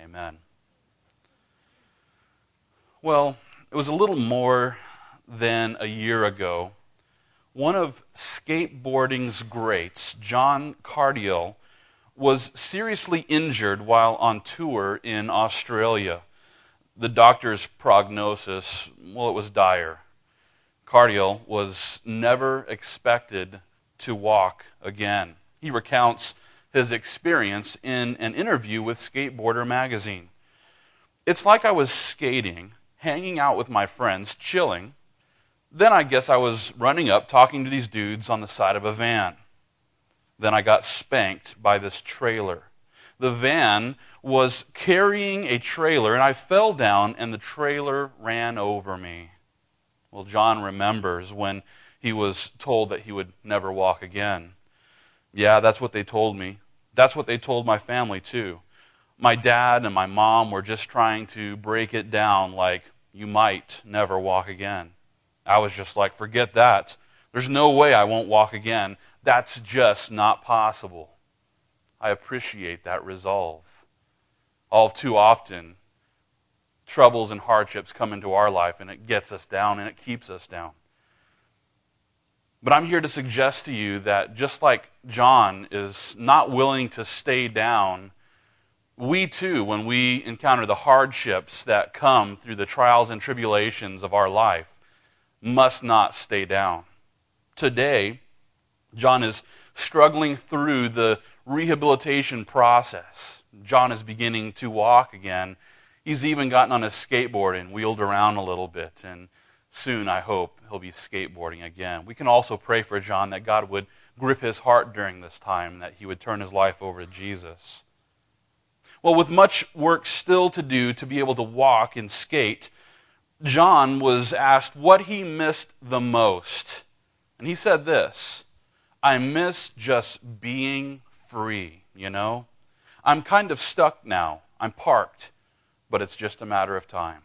Amen. Well, it was a little more than a year ago. One of skateboarding's greats, John Cardiel, was seriously injured while on tour in Australia. The doctor's prognosis, well, it was dire. Cardiel was never expected to walk again. He recounts his experience in an interview with Skateboarder magazine. It's like I was skating, hanging out with my friends, chilling. Then I guess I was running up, talking to these dudes on the side of a van. Then I got spanked by this trailer. The van was carrying a trailer, and I fell down, and the trailer ran over me. Well, John remembers when he was told that he would never walk again. Yeah, that's what they told me. That's what they told my family, too. My dad and my mom were just trying to break it down like, you might never walk again. I was just like, forget that. There's no way I won't walk again. That's just not possible. I appreciate that resolve. All too often, troubles and hardships come into our life, and it gets us down, and it keeps us down. But I'm here to suggest to you that just like John is not willing to stay down, we too, when we encounter the hardships that come through the trials and tribulations of our life, must not stay down. Today, John is struggling through the rehabilitation process. John is beginning to walk again. He's even gotten on his skateboard and wheeled around a little bit, and soon, I hope, he'll be skateboarding again. We can also pray for John that God would grip his heart during this time, that he would turn his life over to Jesus. Well, with much work still to do to be able to walk and skate, John was asked what he missed the most. And he said this, I miss just being free, I'm kind of stuck now. I'm parked, but it's just a matter of time.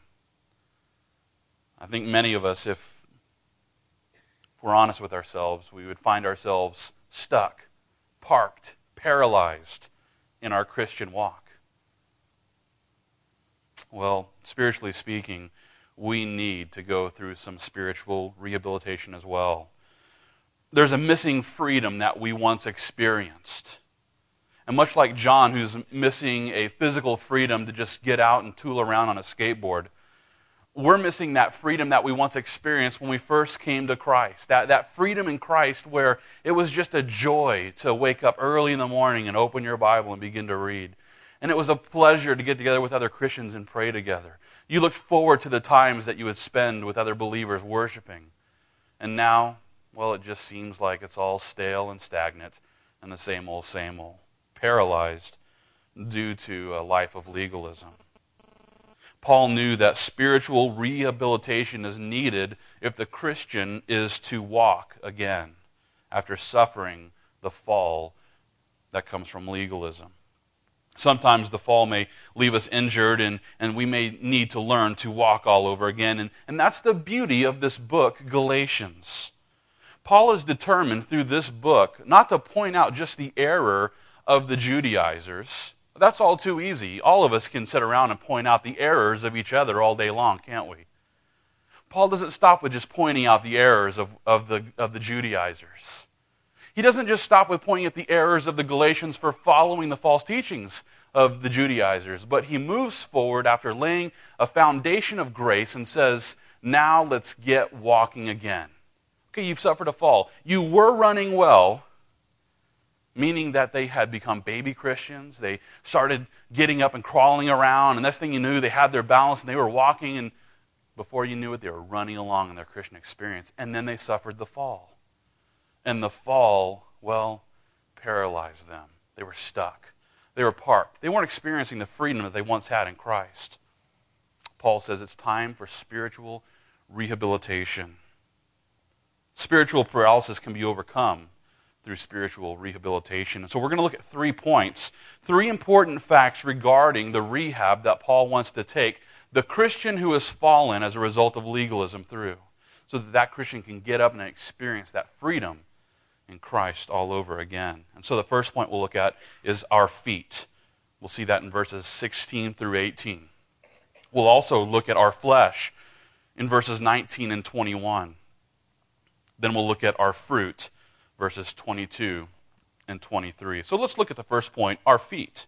I think many of us, if we're honest with ourselves, we would find ourselves stuck, parked, paralyzed in our Christian walk. Well, spiritually speaking, we need to go through some spiritual rehabilitation as well. There's a missing freedom that we once experienced. And much like John, who's missing a physical freedom to just get out and tool around on a skateboard, we're missing that freedom that we once experienced when we first came to Christ. That freedom in Christ where it was just a joy to wake up early in the morning and open your Bible and begin to read. And it was a pleasure to get together with other Christians and pray together. You looked forward to the times that you would spend with other believers worshiping. And now, well, it just seems like it's all stale and stagnant and the same old, paralyzed due to a life of legalism. Paul knew that spiritual rehabilitation is needed if the Christian is to walk again after suffering the fall that comes from legalism. Sometimes the fall may leave us injured and we may need to learn to walk all over again. And that's the beauty of this book, Galatians. Paul is determined through this book not to point out just the error of the Judaizers. That's all too easy. All of us can sit around and point out the errors of each other all day long, can't we? Paul doesn't stop with just pointing out the errors of the Judaizers. He doesn't just stop with pointing at the errors of the Galatians for following the false teachings of the Judaizers, but he moves forward after laying a foundation of grace and says, now let's get walking again. Okay, you've suffered a fall. You were running well, meaning that they had become baby Christians. They started getting up and crawling around, and next thing you knew, they had their balance, and they were walking, and before you knew it, they were running along in their Christian experience. And then they suffered the fall. And the fall, well, paralyzed them. They were stuck. They were parked. They weren't experiencing the freedom that they once had in Christ. Paul says it's time for spiritual rehabilitation. Spiritual paralysis can be overcome through spiritual rehabilitation. And so we're going to look at 3 points, 3 important facts regarding the rehab that Paul wants to take the Christian who has fallen as a result of legalism through, so that that Christian can get up and experience that freedom in Christ all over again. And so the first point we'll look at is our feet. We'll see that in verses 16 through 18. We'll also look at our flesh in verses 19 and 21. Then we'll look at our fruit, verses 22 and 23. So let's look at the first point, our feet.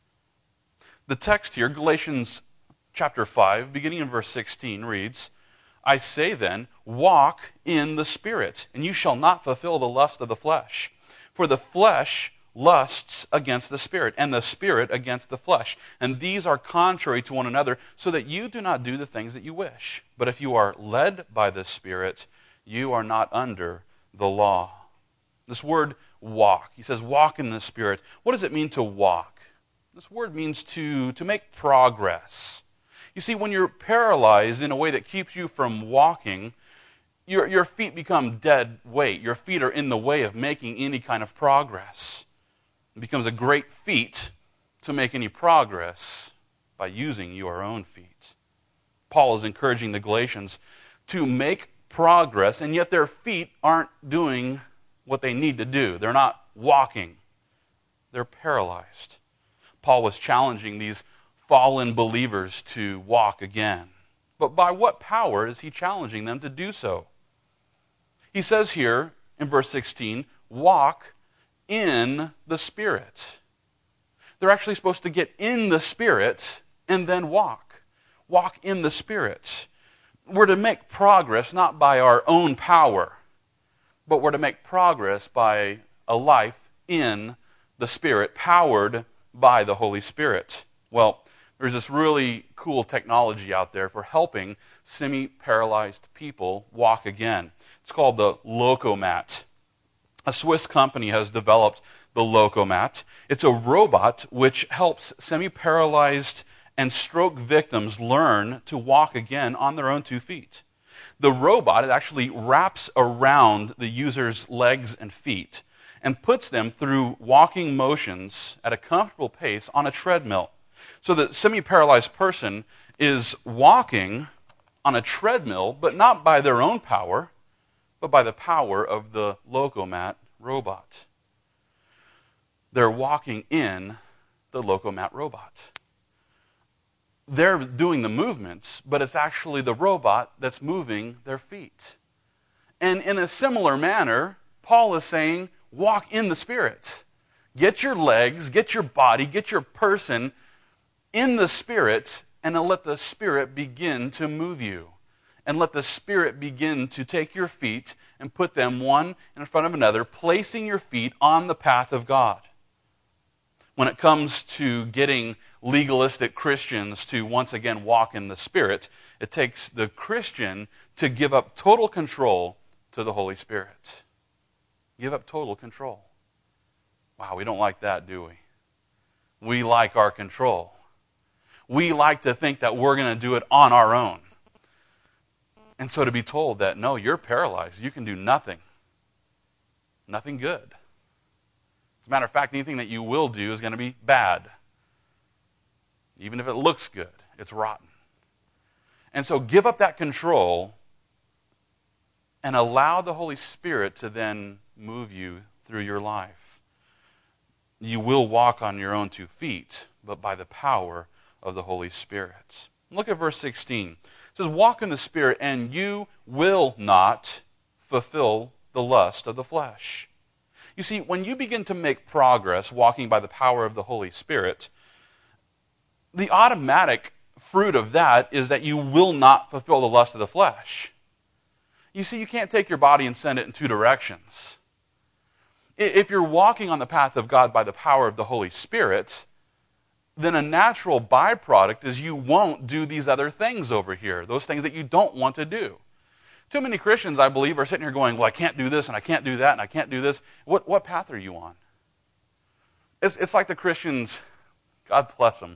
The text here, Galatians chapter 5, beginning in verse 16, reads, I say then, walk in the Spirit, and you shall not fulfill the lust of the flesh. For the flesh lusts against the Spirit, and the Spirit against the flesh. And these are contrary to one another, so that you do not do the things that you wish. But if you are led by the Spirit, you are not under the law. This word walk, he says walk in the Spirit. What does it mean to walk? This word means to make progress. You see, when you're paralyzed in a way that keeps you from walking, your feet become dead weight. Your feet are in the way of making any kind of progress. It becomes a great feat to make any progress by using your own feet. Paul is encouraging the Galatians to make progress, and yet their feet aren't doing what they need to do. They're not walking. They're paralyzed. Paul was challenging these fallen believers to walk again. But by what power is he challenging them to do so? He says here in verse 16, walk in the Spirit. They're actually supposed to get in the Spirit and then walk. Walk in the Spirit. We're to make progress not by our own power, but we're to make progress by a life in the Spirit, powered by the Holy Spirit. Well, there's this really cool technology out there for helping semi-paralyzed people walk again. It's called the Lokomat. A Swiss company has developed the Lokomat. It's a robot which helps semi-paralyzed and stroke victims learn to walk again on their own 2 feet. The robot, it actually wraps around the user's legs and feet and puts them through walking motions at a comfortable pace on a treadmill. So the semi-paralyzed person is walking on a treadmill, but not by their own power, but by the power of the Lokomat robot. They're walking in the Lokomat robot. They're doing the movements, but it's actually the robot that's moving their feet. And in a similar manner, Paul is saying, walk in the Spirit. Get your legs, get your body, get your person in the Spirit, and then let the Spirit begin to move you. And let the Spirit begin to take your feet and put them one in front of another, placing your feet on the path of God. When it comes to getting legalistic Christians to once again walk in the Spirit, it takes the Christian to give up total control to the Holy Spirit. Give up total control. Wow, we don't like that, do we? We like our control. We like to think that we're going to do it on our own. And so to be told that, no, you're paralyzed, you can do nothing. Nothing good. As a matter of fact, anything that you will do is going to be bad. Even if it looks good, it's rotten. And so give up that control and allow the Holy Spirit to then move you through your life. You will walk on your own 2 feet, but by the power of the Holy Spirit. Look at verse 16. It says, walk in the Spirit, and you will not fulfill the lust of the flesh. You see, when you begin to make progress walking by the power of the Holy Spirit, the automatic fruit of that is that you will not fulfill the lust of the flesh. You see, you can't take your body and send it in 2 directions. If you're walking on the path of God by the power of the Holy Spirit, then a natural byproduct is you won't do these other things over here, those things that you don't want to do. Too many Christians, I believe, are sitting here going, well, I can't do this, and I can't do that, and I can't do this. What path are you on? It's like the Christians, God bless them,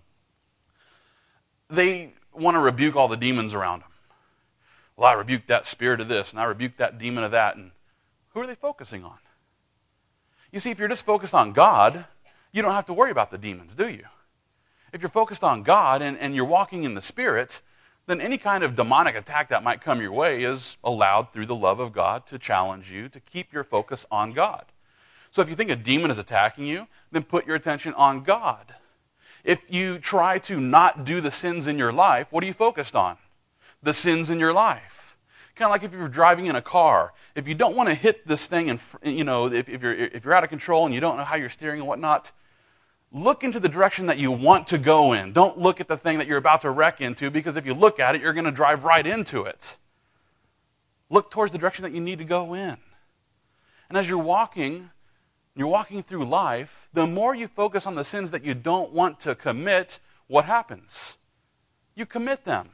they want to rebuke all the demons around them. Well, I rebuke that spirit of this, and I rebuke that demon of that, and who are they focusing on? You see, if you're just focused on God, you don't have to worry about the demons, do you? If you're focused on God and you're walking in the Spirit, then any kind of demonic attack that might come your way is allowed through the love of God to challenge you to keep your focus on God. So if you think a demon is attacking you, then put your attention on God. If you try to not do the sins in your life, what are you focused on? The sins in your life. Kind of like if you're driving in a car. If you don't want to hit this thing, and if you're out of control and you don't know how you're steering and whatnot, look into the direction that you want to go in. Don't look at the thing that you're about to wreck into, because if you look at it, you're going to drive right into it. Look towards the direction that you need to go in. And as you're walking through life, the more you focus on the sins that you don't want to commit, what happens? You commit them.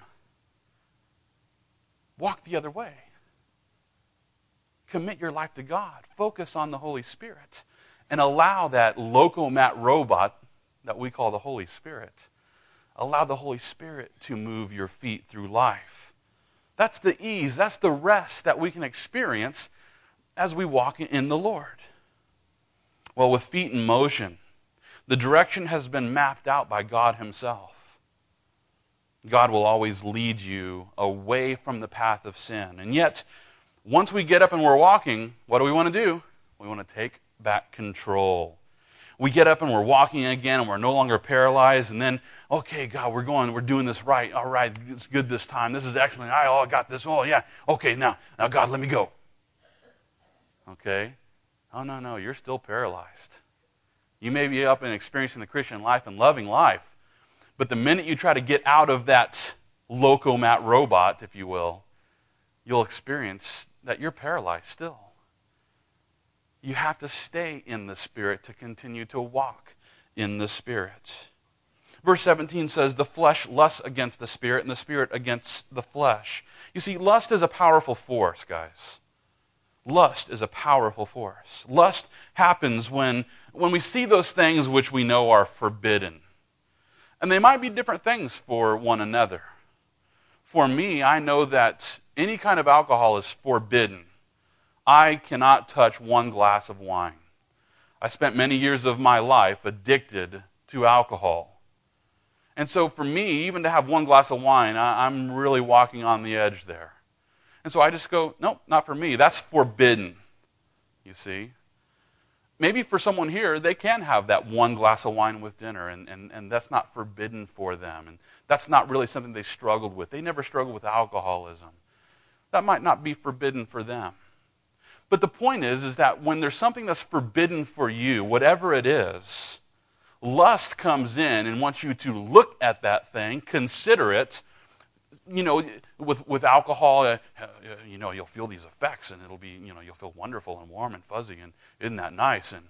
Walk the other way. Commit your life to God. Focus on the Holy Spirit. And allow that locomat robot that we call the Holy Spirit, allow the Holy Spirit to move your feet through life. That's the ease, that's the rest that we can experience as we walk in the Lord. Well, with feet in motion, the direction has been mapped out by God Himself. God will always lead you away from the path of sin. And yet, once we get up and we're walking, what do we want to do? We want to take back control. We get up and we're walking again and we're no longer paralyzed, and then, okay, God, we're doing this right. All right, it's good this time. This is excellent. I got this. Oh, yeah. Okay, now God, let me go. Okay? Oh, no, you're still paralyzed. You may be up and experiencing the Christian life and loving life, but the minute you try to get out of that locomat robot, if you will, you'll experience that you're paralyzed still. You have to stay in the Spirit to continue to walk in the Spirit. Verse 17 says, the flesh lusts against the Spirit, and the Spirit against the flesh. You see, lust is a powerful force, guys. Lust is a powerful force. Lust happens when we see those things which we know are forbidden. And they might be different things for one another. For me, I know that any kind of alcohol is forbidden. I cannot touch one glass of wine. I spent many years of my life addicted to alcohol. And so for me, even to have one glass of wine, I'm really walking on the edge there. And so I just go, nope, not for me. That's forbidden, you see. Maybe for someone here, they can have that one glass of wine with dinner, and that's not forbidden for them. And that's not really something they struggled with. They never struggled with alcoholism. That might not be forbidden for them. But the point is that when there's something that's forbidden for you, whatever it is, lust comes in and wants you to look at that thing, consider it. With alcohol, you'll feel these effects, and it'll be, you'll feel wonderful and warm and fuzzy, and isn't that nice? And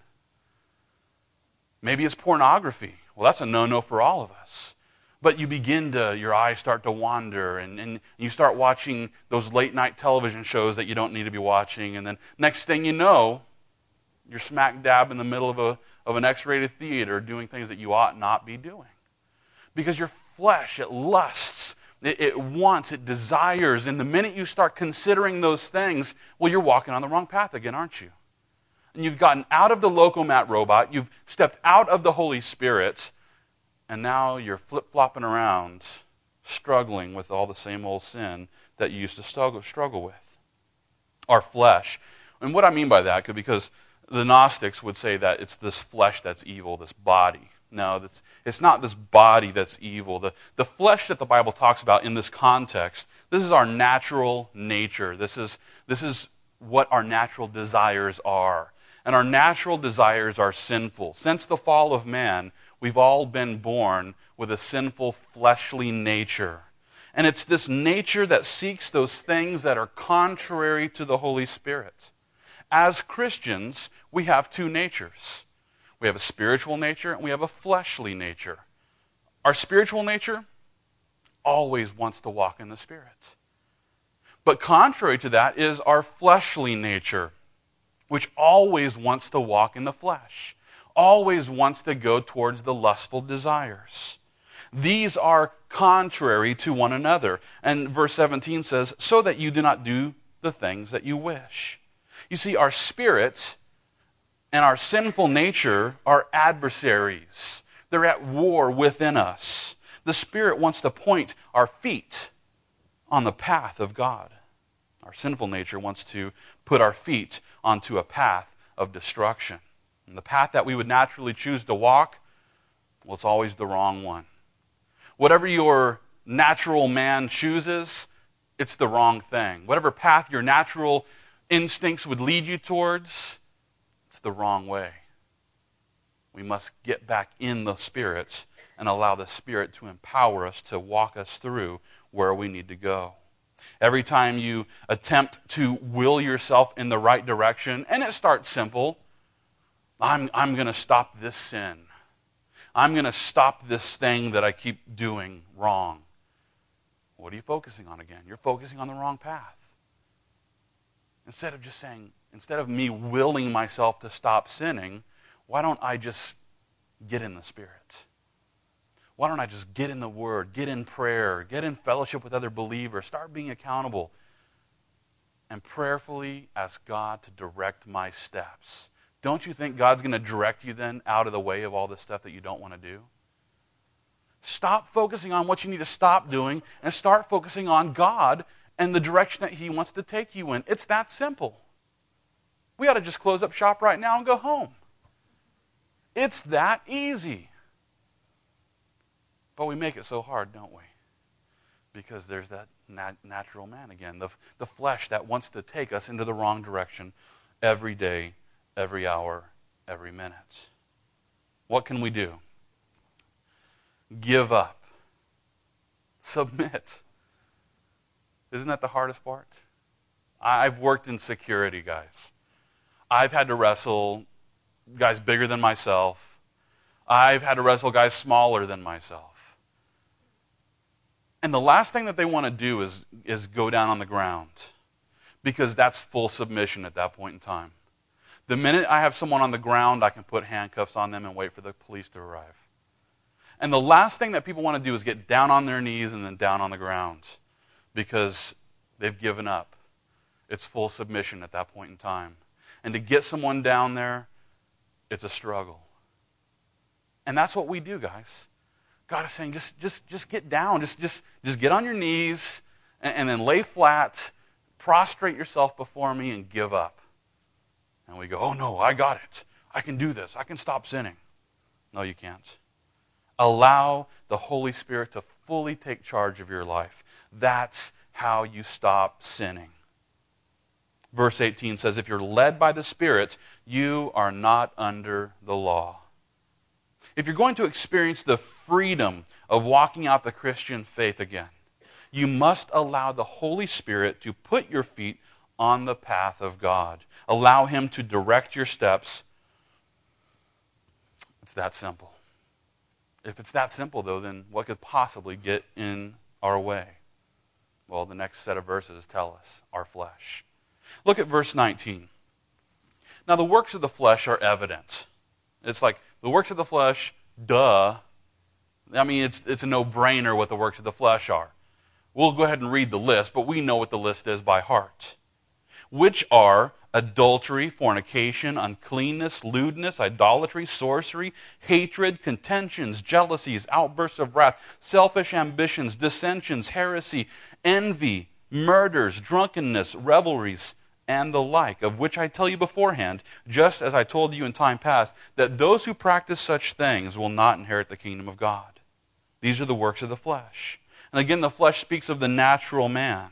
maybe it's pornography. Well, that's a no-no for all of us. But your eyes start to wander, and you start watching those late-night television shows that you don't need to be watching, and then next thing you know, you're smack dab in the middle of an X-rated theater doing things that you ought not be doing. Because your flesh, it lusts, it wants, it desires, and the minute you start considering those things, well, you're walking on the wrong path again, aren't you? And you've gotten out of the locomat robot, you've stepped out of the Holy Spirit, and now you're flip-flopping around, struggling with all the same old sin that you used to struggle with. Our flesh. And what I mean by that, because the Gnostics would say that it's this flesh that's evil, this body. No, it's not this body that's evil. The flesh that the Bible talks about in this context, this is our natural nature. This is what our natural desires are. And our natural desires are sinful. Since the fall of man, we've all been born with a sinful fleshly nature. And it's this nature that seeks those things that are contrary to the Holy Spirit. As Christians, we have two natures. We have a spiritual nature and we have a fleshly nature. Our spiritual nature always wants to walk in the Spirit. But contrary to that is our fleshly nature, which always wants to walk in the flesh, always wants to go towards the lustful desires. These are contrary to one another. And verse 17 says, so that you do not do the things that you wish. You see, our spirit and our sinful nature are adversaries. They're at war within us. The Spirit wants to point our feet on the path of God. Our sinful nature wants to put our feet onto a path of destruction. And the path that we would naturally choose to walk, Well, it's always the wrong one. Whatever your natural man chooses, it's the wrong thing. Whatever path your natural instincts would lead you towards, it's the wrong way. We must get back in the Spirit and allow the Spirit to empower us to walk us through where we need to go. Every time you attempt to will yourself in the right direction, and it starts simple, I'm going to stop this sin. I'm going to stop this thing that I keep doing wrong. What are you focusing on again? You're focusing on the wrong path. Instead of me willing myself to stop sinning, why don't I just get in the Spirit? Why don't I just get in the Word, get in prayer, get in fellowship with other believers, start being accountable, and prayerfully ask God to direct my steps? Don't you think God's going to direct you then out of the way of all this stuff that you don't want to do? Stop focusing on what you need to stop doing and start focusing on God and the direction that He wants to take you in. It's that simple. We ought to just close up shop right now and go home. It's that easy. But we make it so hard, don't we? Because there's that natural man again, the flesh that wants to take us into the wrong direction every day, every hour, every minute. What can we do? Give up. Submit. Isn't that the hardest part? I've worked in security, guys. I've had to wrestle guys bigger than myself. I've had to wrestle guys smaller than myself. And the last thing that they want to do is go down on the ground, because that's full submission at that point in time. The minute I have someone on the ground, I can put handcuffs on them and wait for the police to arrive. And the last thing that people want to do is get down on their knees and then down on the ground, because they've given up. It's full submission at that point in time. And to get someone down there, it's a struggle. And that's what we do, guys. God is saying, just get down. Just get on your knees and then lay flat, prostrate yourself before me and give up. And we go, oh no, I got it. I can do this. I can stop sinning. No, you can't. Allow the Holy Spirit to fully take charge of your life. That's how you stop sinning. Verse 18 says, if you're led by the Spirit, you are not under the law. If you're going to experience the freedom of walking out the Christian faith again, you must allow the Holy Spirit to put your feet on the path of God. Allow Him to direct your steps. It's that simple. If it's that simple, though, then what could possibly get in our way? Well, the next set of verses tell us, our flesh. Look at verse 19. Now, the works of the flesh are evident. It's like, the works of the flesh, duh. I mean, it's a no-brainer what the works of the flesh are. We'll go ahead and read the list, but we know what the list is by heart. Which are adultery, fornication, uncleanness, lewdness, idolatry, sorcery, hatred, contentions, jealousies, outbursts of wrath, selfish ambitions, dissensions, heresy, envy, murders, drunkenness, revelries, and the like, of which I tell you beforehand, just as I told you in time past, that those who practice such things will not inherit the kingdom of God. These are the works of the flesh. And again, the flesh speaks of the natural man.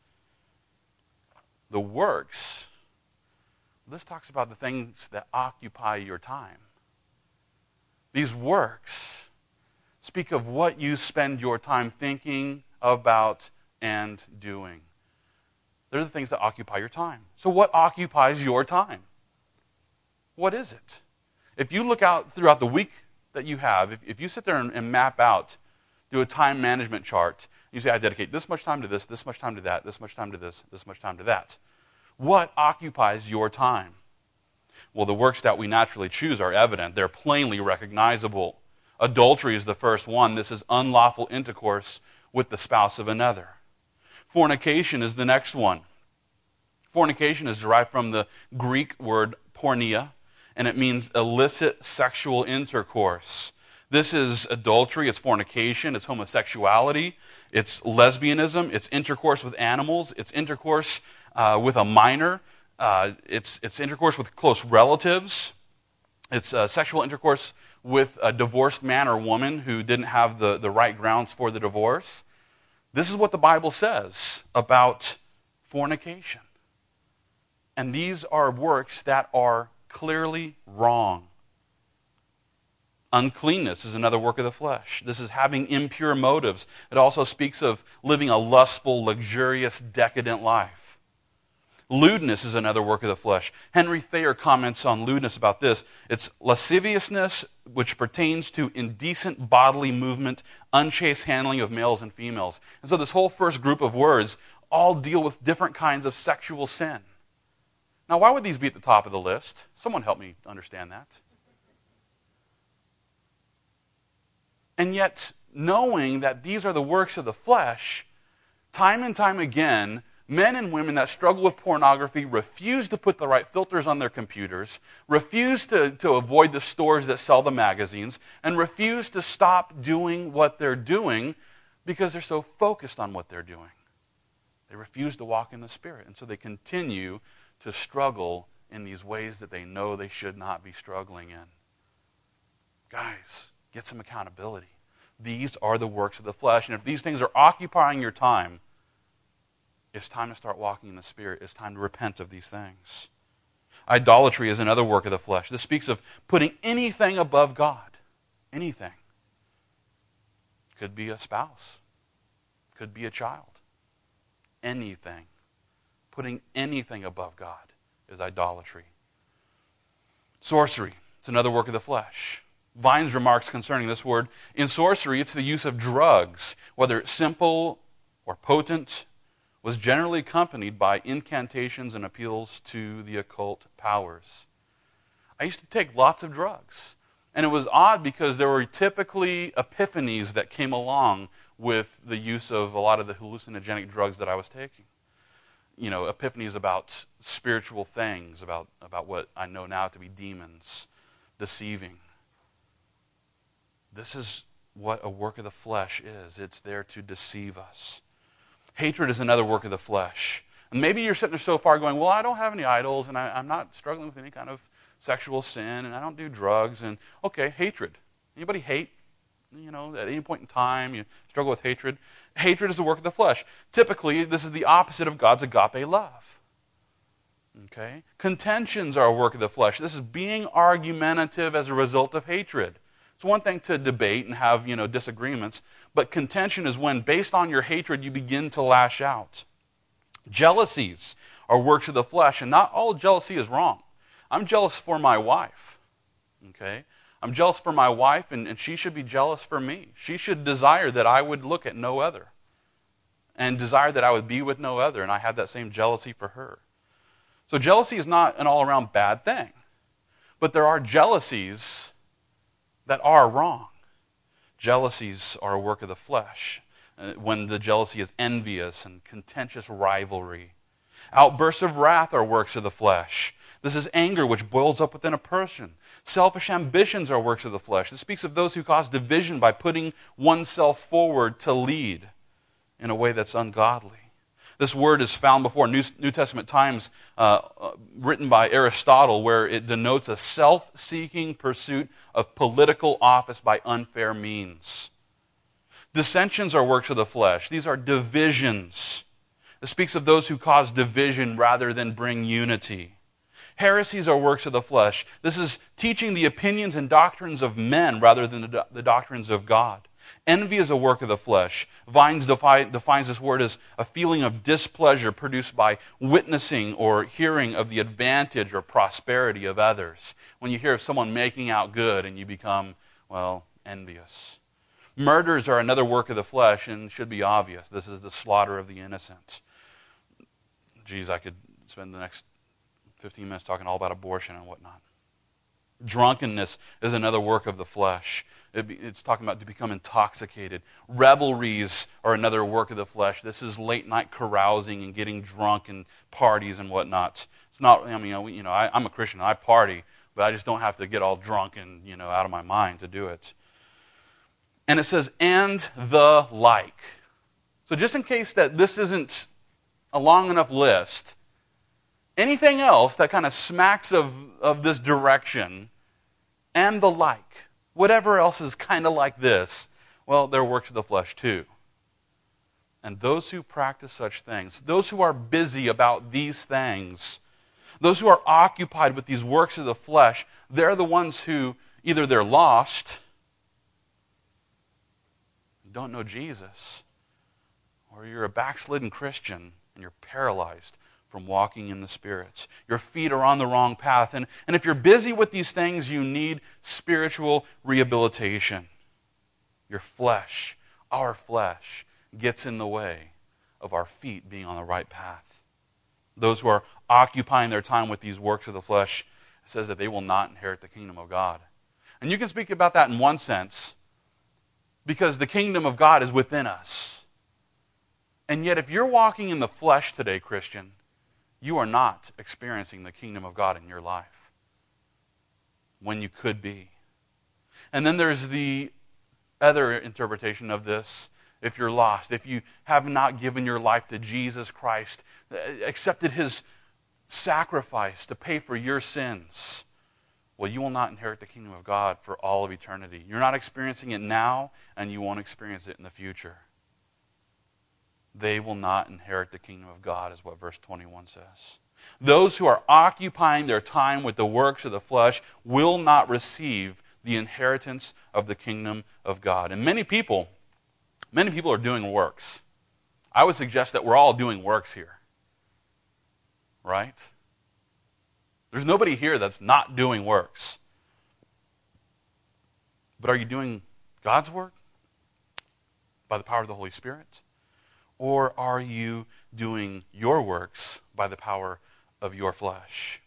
The works, this talks about the things that occupy your time. These works speak of what you spend your time thinking about and doing. They're the things that occupy your time. So what occupies your time? What is it? If you look out throughout the week that you have, if you sit there and map out, do a time management chart, you say, I dedicate this much time to this much time to that, this much time to this much time to that. What occupies your time? Well, the works that we naturally choose are evident. They're plainly recognizable. Adultery is the first one. This is unlawful intercourse with the spouse of another. Fornication is the next one. Fornication is derived from the Greek word porneia, and it means illicit sexual intercourse. This is adultery, it's fornication, it's homosexuality, it's lesbianism, it's intercourse with animals, it's intercourse with a minor, it's intercourse with close relatives. It's sexual intercourse with a divorced man or woman who didn't have the right grounds for the divorce. This is what the Bible says about fornication. And these are works that are clearly wrong. Uncleanness is another work of the flesh. This is having impure motives. It also speaks of living a lustful, luxurious, decadent life. Lewdness is another work of the flesh. Henry Thayer comments on lewdness about this. It's lasciviousness which pertains to indecent bodily movement, unchaste handling of males and females. And so this whole first group of words all deal with different kinds of sexual sin. Now, why would these be at the top of the list? Someone help me understand that. And yet, knowing that these are the works of the flesh, time and time again, men and women that struggle with pornography refuse to put the right filters on their computers, refuse to avoid the stores that sell the magazines, and refuse to stop doing what they're doing because they're so focused on what they're doing. They refuse to walk in the Spirit, and so they continue to struggle in these ways that they know they should not be struggling in. Guys, get some accountability. These are the works of the flesh. And if these things are occupying your time, it's time to start walking in the Spirit. It's time to repent of these things. Idolatry is another work of the flesh. This speaks of putting anything above God. Anything. Could be a spouse. Could be a child. Anything. Putting anything above God is idolatry. Sorcery. It's another work of the flesh. Vine's remarks concerning this word, in sorcery, it's the use of drugs, whether it's simple or potent, was generally accompanied by incantations and appeals to the occult powers. I used to take lots of drugs, and it was odd because there were typically epiphanies that came along with the use of a lot of the hallucinogenic drugs that I was taking. You know, epiphanies about spiritual things, about what I know now to be demons, deceiving. This is what a work of the flesh is. It's there to deceive us. Hatred is another work of the flesh. And maybe you're sitting there so far going, well, I don't have any idols, and I'm not struggling with any kind of sexual sin, and I don't do drugs. And okay, hatred. Anybody hate? You know, at any point in time, you struggle with hatred. Hatred is the work of the flesh. Typically, this is the opposite of God's agape love. Okay? Contentions are a work of the flesh. This is being argumentative as a result of hatred. It's one thing to debate and have, disagreements, but contention is when, based on your hatred, you begin to lash out. Jealousies are works of the flesh, and not all jealousy is wrong. I'm jealous for my wife, okay? I'm jealous for my wife, and she should be jealous for me. She should desire that I would look at no other, and desire that I would be with no other, and I have that same jealousy for her. So jealousy is not an all-around bad thing, but there are jealousies that are wrong. Jealousies are a work of the flesh. When the jealousy is envious and contentious rivalry. Outbursts of wrath are works of the flesh. This is anger which boils up within a person. Selfish ambitions are works of the flesh. This speaks of those who cause division by putting oneself forward to lead in a way that's ungodly. This word is found before New Testament times, written by Aristotle, where it denotes a self-seeking pursuit of political office by unfair means. Dissensions are works of the flesh. These are divisions. It speaks of those who cause division rather than bring unity. Heresies are works of the flesh. This is teaching the opinions and doctrines of men rather than the doctrines of God. Envy is a work of the flesh. Vines defines this word as a feeling of displeasure produced by witnessing or hearing of the advantage or prosperity of others. When you hear of someone making out good and you become, envious. Murders are another work of the flesh and should be obvious. This is the slaughter of the innocent. Geez, I could spend the next 15 minutes talking all about abortion and whatnot. Drunkenness is another work of the flesh. It's talking about to become intoxicated. Revelries are another work of the flesh. This is late night carousing and getting drunk and parties and whatnot. It's not. I'm a Christian. I party, but I just don't have to get all drunk and out of my mind to do it. And it says, and the like. So just in case that this isn't a long enough list, anything else that kind of smacks of this direction and the like, whatever else is kind of like this, well, they're works of the flesh too. And those who practice such things, those who are busy about these things, those who are occupied with these works of the flesh, they're the ones who either they're lost, don't know Jesus, or you're a backslidden Christian and you're paralyzed from walking in the Spirit. Your feet are on the wrong path. And if you're busy with these things, you need spiritual rehabilitation. Your flesh, our flesh, gets in the way of our feet being on the right path. Those who are occupying their time with these works of the flesh, it says that they will not inherit the kingdom of God. And you can speak about that in one sense, because the kingdom of God is within us. And yet if you're walking in the flesh today, Christian, you are not experiencing the kingdom of God in your life when you could be. And then there's the other interpretation of this. If you're lost, if you have not given your life to Jesus Christ, accepted His sacrifice to pay for your sins, well, you will not inherit the kingdom of God for all of eternity. You're not experiencing it now, and you won't experience it in the future. They will not inherit the kingdom of God, is what verse 21 says. Those who are occupying their time with the works of the flesh will not receive the inheritance of the kingdom of God. And many people are doing works. I would suggest that we're all doing works here. Right? There's nobody here that's not doing works. But are you doing God's work by the power of the Holy Spirit? Or are you doing your works by the power of your flesh?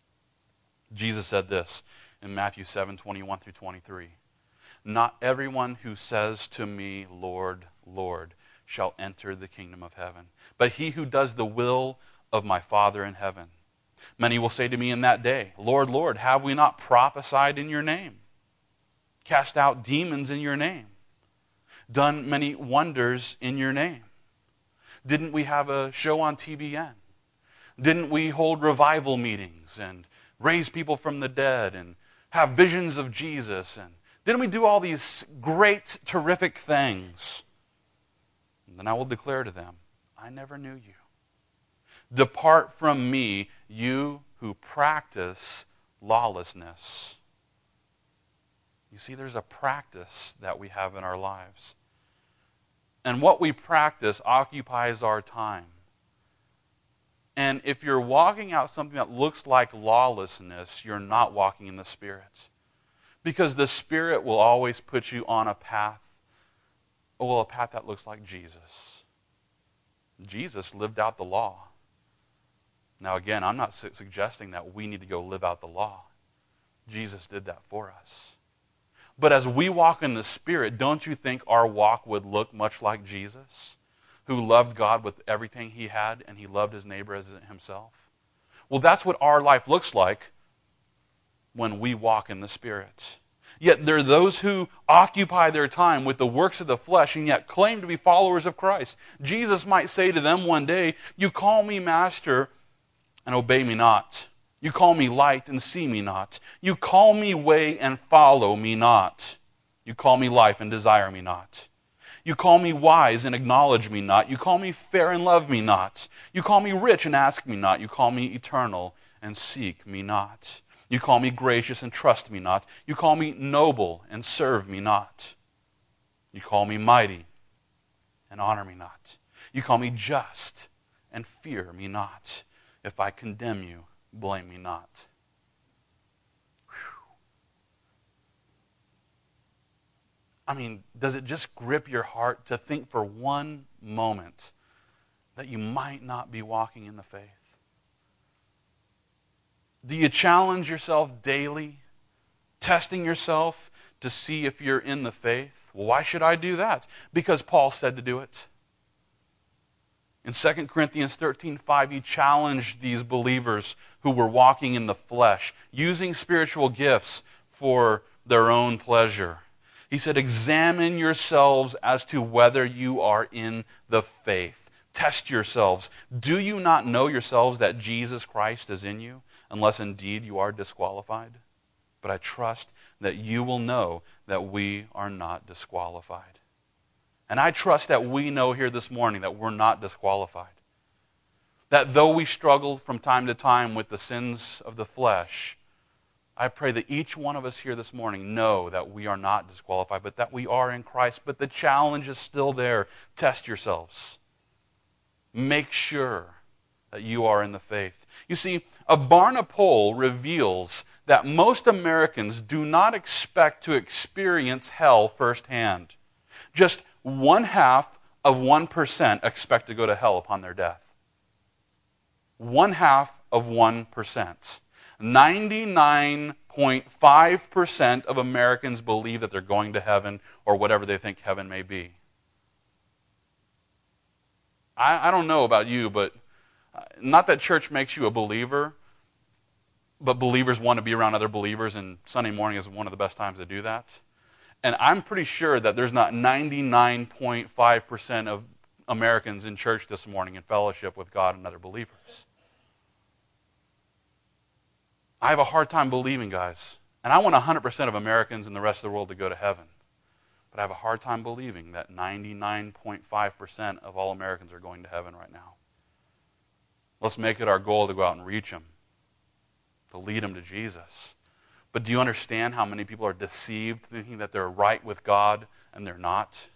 Jesus said this in Matthew 7:21 through 23. Not everyone who says to me, Lord, Lord, shall enter the kingdom of heaven, but he who does the will of my Father in heaven. Many will say to me in that day, Lord, Lord, have we not prophesied in your name, cast out demons in your name, done many wonders in your name? Didn't we have a show on TBN? Didn't we hold revival meetings and raise people from the dead and have visions of Jesus? And didn't we do all these great, terrific things? And then I will declare to them, I never knew you. Depart from me, you who practice lawlessness. You see, there's a practice that we have in our lives. And what we practice occupies our time. And if you're walking out something that looks like lawlessness, you're not walking in the Spirit. Because the Spirit will always put you on a path that looks like Jesus. Jesus lived out the law. Now again, I'm not suggesting that we need to go live out the law. Jesus did that for us. But as we walk in the Spirit, don't you think our walk would look much like Jesus, who loved God with everything He had, and He loved His neighbor as Himself? Well, that's what our life looks like when we walk in the Spirit. Yet there are those who occupy their time with the works of the flesh and yet claim to be followers of Christ. Jesus might say to them one day, you call me Master and obey me not. You call me light and see me not. You call me way and follow me not. You call me life and desire me not. You call me wise and acknowledge me not. You call me fair and love me not. You call me rich and ask me not. You call me eternal and seek me not. You call me gracious and trust me not. You call me noble and serve me not. You call me mighty and honor me not. You call me just and fear me not. If I condemn you, blame me not. Whew. I mean, does it just grip your heart to think for one moment that you might not be walking in the faith? Do you challenge yourself daily, testing yourself to see if you're in the faith? Well, why should I do that? Because Paul said to do it. In 2 Corinthians 13:5, he challenged these believers who were walking in the flesh, using spiritual gifts for their own pleasure. He said, examine yourselves as to whether you are in the faith. Test yourselves. Do you not know yourselves that Jesus Christ is in you, unless indeed you are disqualified? But I trust that you will know that we are not disqualified. And I trust that we know here this morning that we're not disqualified. That though we struggle from time to time with the sins of the flesh, I pray that each one of us here this morning know that we are not disqualified, but that we are in Christ. But the challenge is still there. Test yourselves. Make sure that you are in the faith. You see, a Barna poll reveals that most Americans do not expect to experience hell firsthand. Just 0.5% expect to go to hell upon their death. 0.5%. 99.5% of Americans believe that they're going to heaven or whatever they think heaven may be. I don't know about you, but not that church makes you a believer, but believers want to be around other believers, and Sunday morning is one of the best times to do that. And I'm pretty sure that there's not 99.5% of Americans in church this morning in fellowship with God and other believers. I have a hard time believing, guys, and I want 100% of Americans and the rest of the world to go to heaven. But I have a hard time believing that 99.5% of all Americans are going to heaven right now. Let's make it our goal to go out and reach them, to lead them to Jesus. But do you understand how many people are deceived, thinking that they're right with God and they're not?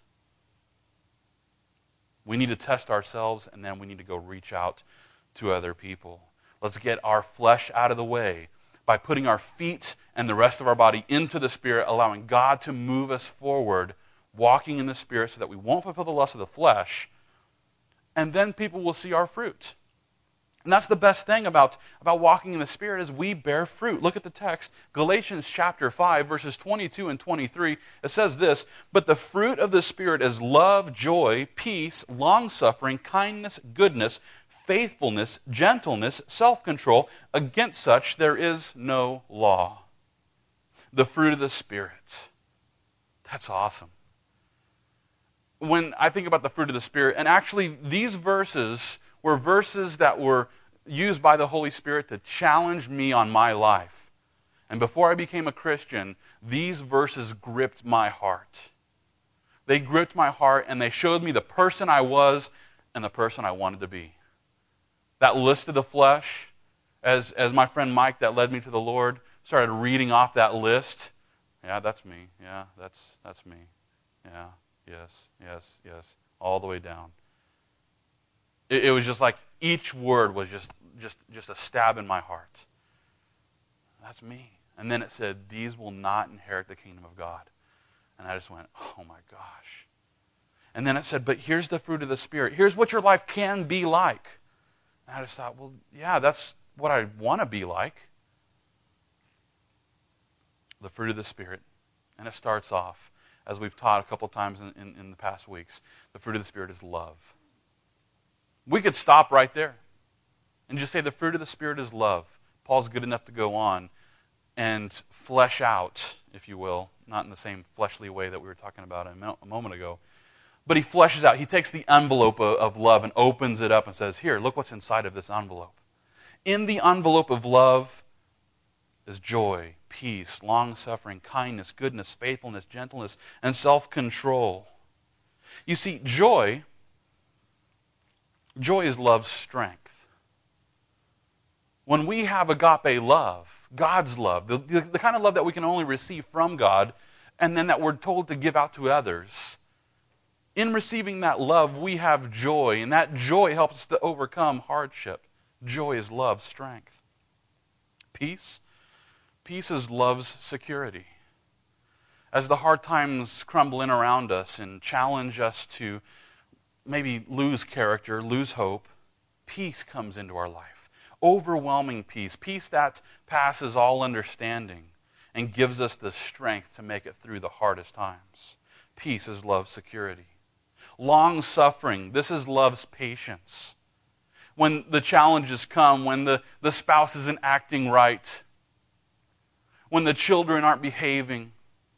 We need to test ourselves, and then we need to go reach out to other people. Let's get our flesh out of the way by putting our feet and the rest of our body into the Spirit, allowing God to move us forward, walking in the Spirit so that we won't fulfill the lust of the flesh, and then people will see our fruit. And that's the best thing about walking in the Spirit is we bear fruit. Look at the text, Galatians chapter 5, verses 22 and 23. It says this, "But the fruit of the Spirit is love, joy, peace, long-suffering, kindness, goodness, faithfulness, gentleness, self-control. Against such there is no law." The fruit of the Spirit. That's awesome. When I think about the fruit of the Spirit, and actually these verses were verses that were used by the Holy Spirit to challenge me on my life. And before I became a Christian, these verses gripped my heart. They gripped my heart, and they showed me the person I was and the person I wanted to be. That list of the flesh, as my friend Mike that led me to the Lord started reading off that list. Yeah, that's me. Yeah, that's me. Yeah, yes, all the way down. It was just like each word was just a stab in my heart. That's me. And then it said, "These will not inherit the kingdom of God." And I just went, oh my gosh. And then it said, "But here's the fruit of the Spirit. Here's what your life can be like." And I just thought, well, yeah, that's what I want to be like. The fruit of the Spirit. And it starts off, as we've taught a couple times in the past weeks, the fruit of the Spirit is love. We could stop right there and just say the fruit of the Spirit is love. Paul's good enough to go on and flesh out, if you will, not in the same fleshly way that we were talking about a moment ago, but he fleshes out. He takes the envelope of love and opens it up and says, "Here, look what's inside of this envelope." In the envelope of love is joy, peace, long-suffering, kindness, goodness, faithfulness, gentleness, and self-control. You see, joy is love's strength. When we have agape love, God's love, the kind of love that we can only receive from God, and then that we're told to give out to others, in receiving that love, we have joy, and that joy helps us to overcome hardship. Joy is love's strength. Peace is love's security. As the hard times crumble in around us and challenge us to maybe lose character, lose hope, peace comes into our life. Overwhelming peace. Peace that passes all understanding and gives us the strength to make it through the hardest times. Peace is love's security. Long-suffering. This is love's patience. When the challenges come, when the spouse isn't acting right, when the children aren't behaving,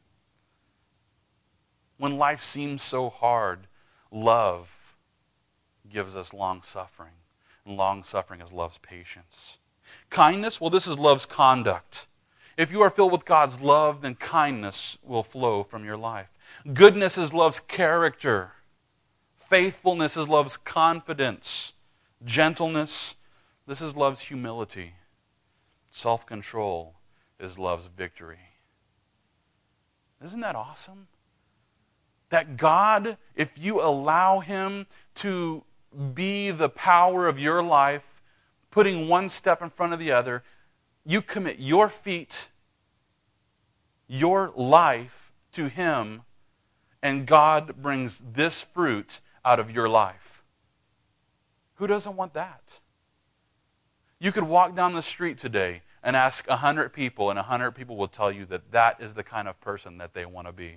when life seems so hard, love gives us long-suffering. And long-suffering is love's patience. Kindness, well, this is love's conduct. If you are filled with God's love, then kindness will flow from your life. Goodness is love's character. Faithfulness is love's confidence. Gentleness, this is love's humility. Self-control is love's victory. Isn't that awesome? That God, if you allow Him to be the power of your life, putting one step in front of the other, you commit your feet, your life to Him, and God brings this fruit out of your life. Who doesn't want that? You could walk down the street today and ask 100 people, and 100 people will tell you that that is the kind of person that they want to be.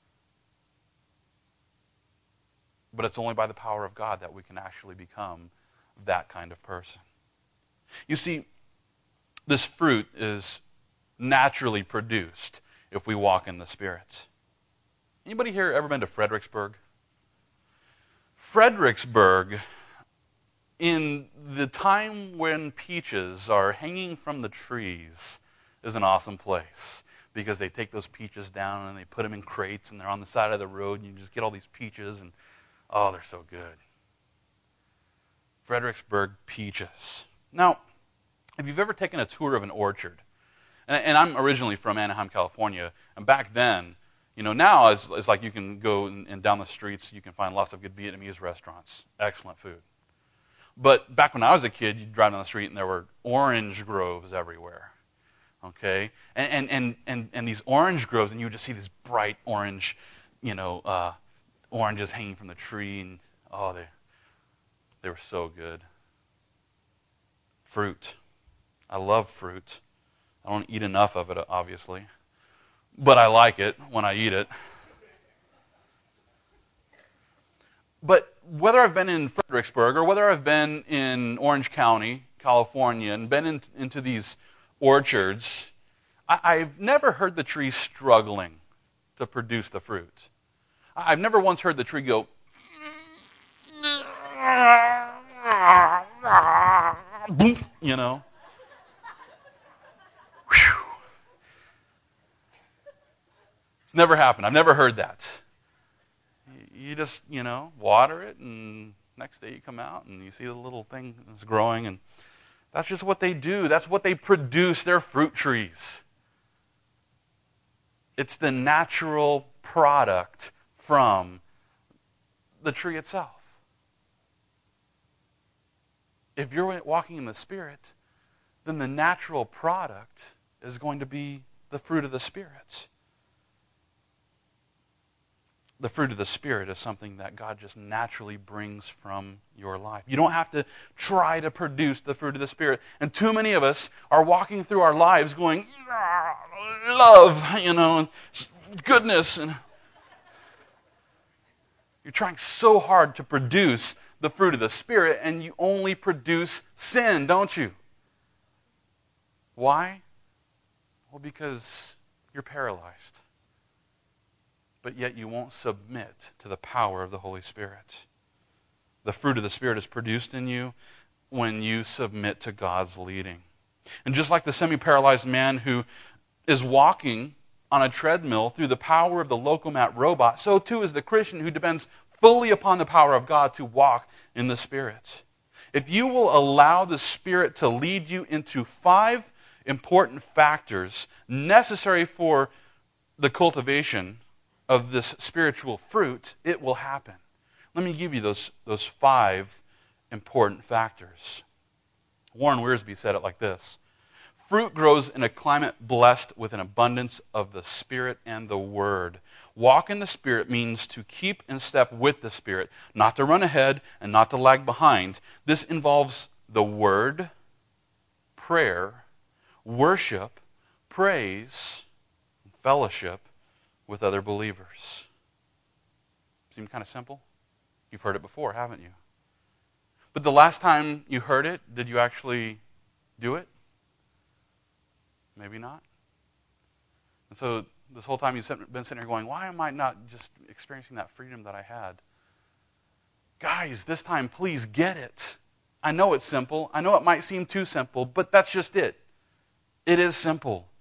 But it's only by the power of God that we can actually become that kind of person. You see, this fruit is naturally produced if we walk in the Spirit. Anybody here ever been to Fredericksburg? Fredericksburg, in the time when peaches are hanging from the trees, is an awesome place. Because they take those peaches down and they put them in crates and they're on the side of the road and you just get all these peaches and oh, they're so good. Fredericksburg peaches. Now, if you've ever taken a tour of an orchard, and I'm originally from Anaheim, California, and back then, now it's like you can go and down the streets, you can find lots of good Vietnamese restaurants, excellent food. But back when I was a kid, you'd drive down the street and there were orange groves everywhere. Okay? And these orange groves, and you would just see this bright orange, oranges hanging from the tree, and oh, they were so good. Fruit. I love fruit. I don't eat enough of it, obviously. But I like it when I eat it. But whether I've been in Fredericksburg or whether I've been in Orange County, California, and been into these orchards, I've never heard the tree struggling to produce the fruit. I've never once heard the tree go, boom, Whew. It's never happened. I've never heard that. You just, water it, and next day you come out and you see the little thing that's growing, and that's just what they do. That's what they produce. They're fruit trees. It's the natural product from the tree itself. If you're walking in the Spirit, then the natural product is going to be the fruit of the Spirit. The fruit of the Spirit is something that God just naturally brings from your life. You don't have to try to produce the fruit of the Spirit. And too many of us are walking through our lives going, love, and goodness. And you're trying so hard to produce the fruit of the Spirit, and you only produce sin, don't you? Why? Well, because you're paralyzed. But yet you won't submit to the power of the Holy Spirit. The fruit of the Spirit is produced in you when you submit to God's leading. And just like the semi-paralyzed man who is walking on a treadmill through the power of the Lokomat robot, so too is the Christian who depends fully upon the power of God to walk in the Spirit. If you will allow the Spirit to lead you into 5 important factors necessary for the cultivation of this spiritual fruit, it will happen. Let me give you those 5 important factors. Warren Wiersbe said it like this: fruit grows in a climate blessed with an abundance of the Spirit and the Word. Walk in the Spirit means to keep in step with the Spirit, not to run ahead and not to lag behind. This involves the Word, prayer, worship, praise, and fellowship with other believers. Seem kind of simple? You've heard it before, haven't you? But the last time you heard it, did you actually do it? Maybe not. And so this whole time you've been sitting here going, why am I not just experiencing that freedom that I had? Guys, this time please get it. I know it's simple. I know it might seem too simple, but that's just it. It is simple.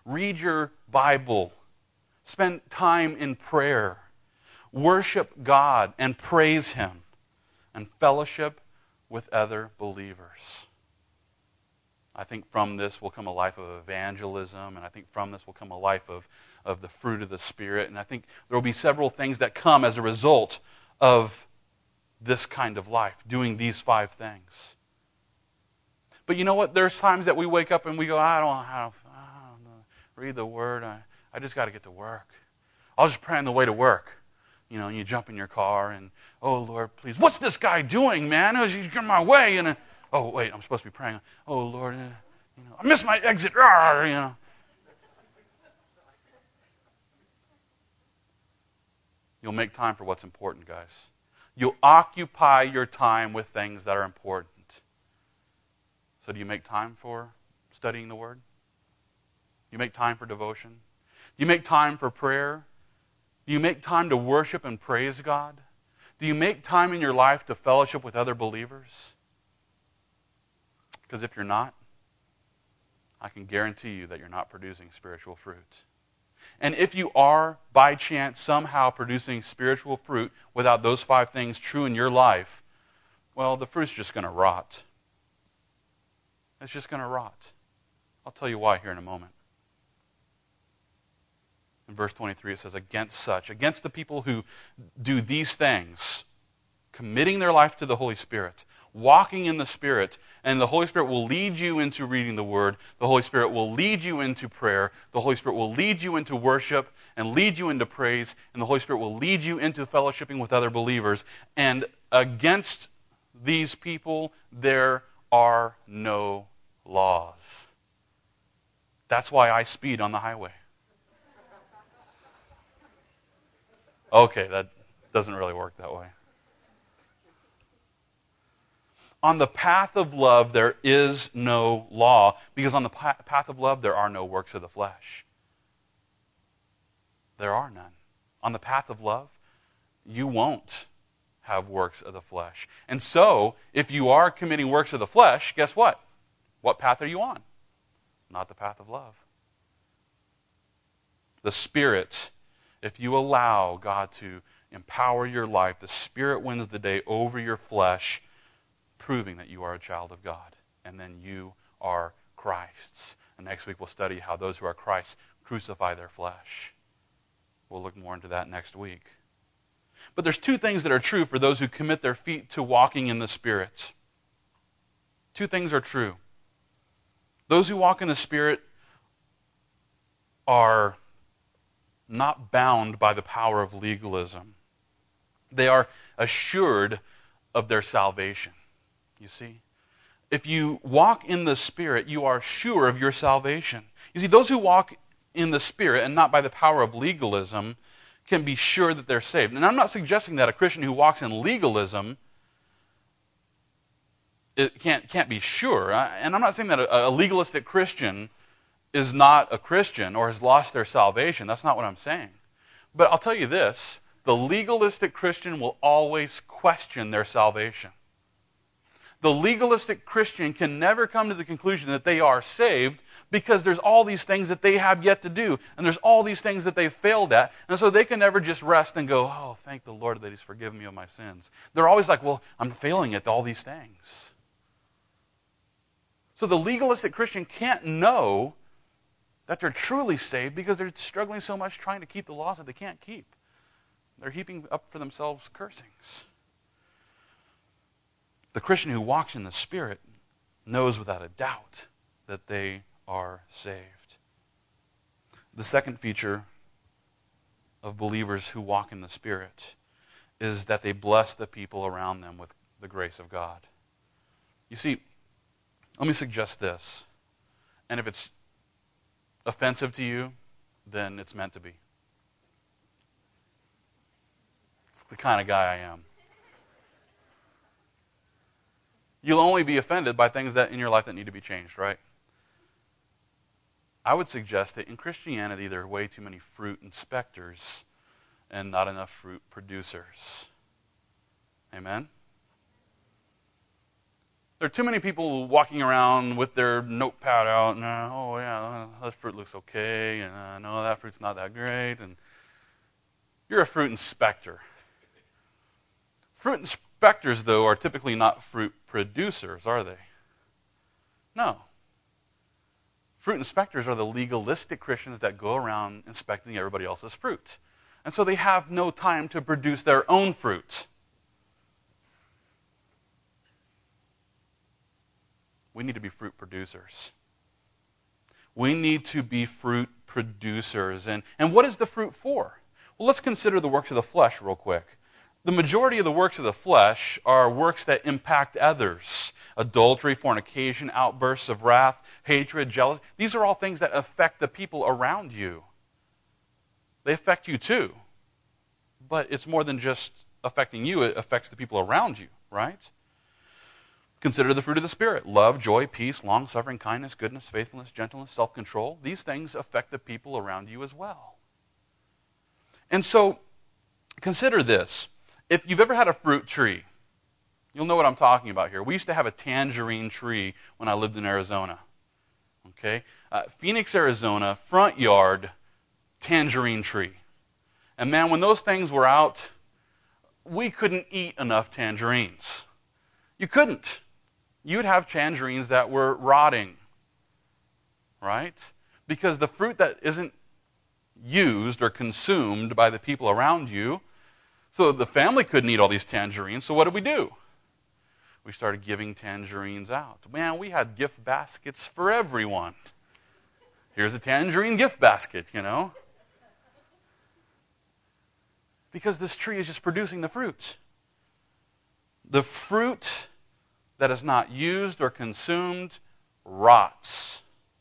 Read your Bible. Spend time in prayer. Worship God and praise Him. And fellowship with other believers. I think from this will come a life of evangelism, and I think from this will come a life of the fruit of the Spirit. And I think there will be several things that come as a result of this kind of life, doing these 5 things. But you know what? There's times that we wake up and we go, I don't know, read the Word. I just got to get to work. I'll just pray on the way to work. You know, and you jump in your car and, oh, Lord, please, what's this guy doing, man? He's getting my way. And oh, wait, I'm supposed to be praying. Oh, Lord, I missed my exit. You'll make time for what's important, guys. You'll occupy your time with things that are important. So do you make time for studying the Word? Do you make time for devotion? Do you make time for prayer? Do you make time to worship and praise God? Do you make time in your life to fellowship with other believers? Because if you're not, I can guarantee you that you're not producing spiritual fruit. And if you are, by chance, somehow producing spiritual fruit without those 5 things true in your life, well, the fruit's just going to rot. It's just going to rot. I'll tell you why here in a moment. In verse 23 it says, against the people who do these things, committing their life to the Holy Spirit, walking in the Spirit, and the Holy Spirit will lead you into reading the Word. The Holy Spirit will lead you into prayer. The Holy Spirit will lead you into worship and lead you into praise. And the Holy Spirit will lead you into fellowshipping with other believers. And against these people, there are no laws. That's why I speed on the highway. Okay, that doesn't really work that way. On the path of love, there is no law, because on the path of love, there are no works of the flesh. There are none. On the path of love, you won't have works of the flesh. And so, if you are committing works of the flesh, guess what? What path are you on? Not the path of love. The Spirit, if you allow God to empower your life, the Spirit wins the day over your flesh, proving that you are a child of God. And then you are Christ's. And next week we'll study how those who are Christ crucify their flesh. We'll look more into that next week. But there's 2 things that are true for those who commit their feet to walking in the Spirit. 2 things are true. Those who walk in the Spirit are not bound by the power of legalism. They are assured of their salvation. You see? If you walk in the Spirit, you are sure of your salvation. You see, those who walk in the Spirit and not by the power of legalism can be sure that they're saved. And I'm not suggesting that a Christian who walks in legalism can't be sure. And I'm not saying that a legalistic Christian is not a Christian or has lost their salvation. That's not what I'm saying. But I'll tell you this, the legalistic Christian will always question their salvation. The legalistic Christian can never come to the conclusion that they are saved because there's all these things that they have yet to do, and there's all these things that they've failed at, and so they can never just rest and go, oh, thank the Lord that He's forgiven me of my sins. They're always like, well, I'm failing at all these things. So the legalistic Christian can't know that they're truly saved because they're struggling so much trying to keep the laws that they can't keep. They're heaping up for themselves cursings. The Christian who walks in the Spirit knows without a doubt that they are saved. The second feature of believers who walk in the Spirit is that they bless the people around them with the grace of God. You see, let me suggest this, and if it's offensive to you, then it's meant to be. It's the kind of guy I am. You'll only be offended by things that in your life that need to be changed, right? I would suggest that in Christianity there are way too many fruit inspectors and not enough fruit producers. Amen? There are too many people walking around with their notepad out, and oh yeah, that fruit looks okay, and no, that fruit's not that great, and you're a fruit inspector. Fruit inspectors, though, are typically not fruit producers, are they? No. Fruit inspectors are the legalistic Christians that go around inspecting everybody else's fruit. And so they have no time to produce their own fruit. We need to be fruit producers. We need to be fruit producers. And what is the fruit for? Well, let's consider the works of the flesh real quick. The majority of the works of the flesh are works that impact others. Adultery, fornication, outbursts of wrath, hatred, jealousy. These are all things that affect the people around you. They affect you too. But it's more than just affecting you. It affects the people around you, right? Consider the fruit of the Spirit. Love, joy, peace, long-suffering, kindness, goodness, faithfulness, gentleness, self-control. These things affect the people around you as well. And so, consider this. If you've ever had a fruit tree, you'll know what I'm talking about here. We used to have a tangerine tree when I lived in Arizona. Okay? Phoenix, Arizona, front yard, tangerine tree. And man, when those things were out, we couldn't eat enough tangerines. You couldn't. You'd have tangerines that were rotting, right? Because the fruit that isn't used or consumed by the people around you, so the family couldn't eat all these tangerines, so what did we do? We started giving tangerines out. Man, we had gift baskets for everyone. Here's a tangerine gift basket, you know. Because this tree is just producing the fruit. The fruit that is not used or consumed rots.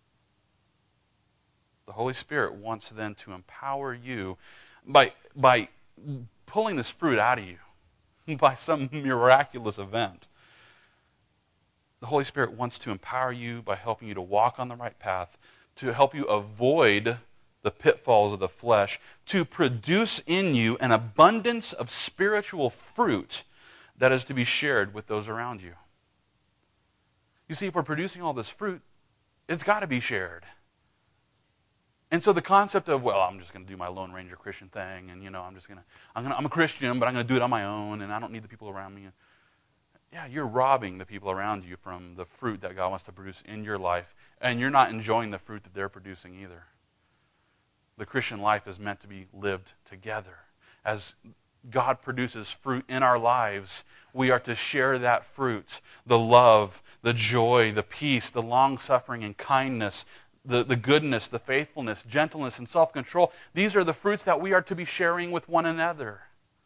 The Holy Spirit wants then to empower you by pulling this fruit out of you by some miraculous event. The Holy Spirit wants to empower you by helping you to walk on the right path, to help you avoid the pitfalls of the flesh, to produce in you an abundance of spiritual fruit that is to be shared with those around you. You see, if we're producing all this fruit, it's got to be shared. And so the concept of, well, I'm just going to do my Lone Ranger Christian thing, and I'm a Christian, but I'm going to do it on my own, and I don't need the people around me. Yeah, you're robbing the people around you from the fruit that God wants to produce in your life, and you're not enjoying the fruit that they're producing either. The Christian life is meant to be lived together. As God produces fruit in our lives, we are to share that fruit, the love, the joy, the peace, the long-suffering and kindness, the goodness, the faithfulness, gentleness, and self-control. These are the fruits that we are to be sharing with one another.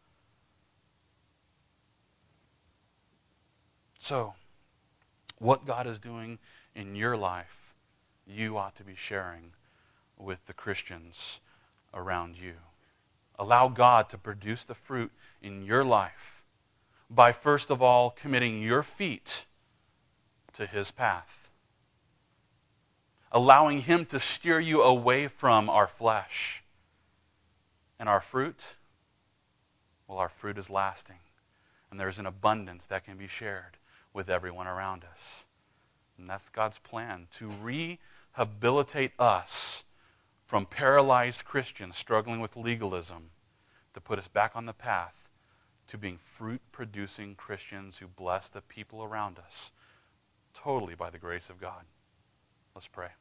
So, what God is doing in your life, you ought to be sharing with the Christians around you. Allow God to produce the fruit in your life by, first of all, committing your feet to His path. Allowing Him to steer you away from our flesh. And our fruit? Well, our fruit is lasting. And there's an abundance that can be shared with everyone around us. And that's God's plan, to rehabilitate us from paralyzed Christians struggling with legalism, to put us back on the path to being fruit-producing Christians who bless the people around us totally by the grace of God. Let's pray.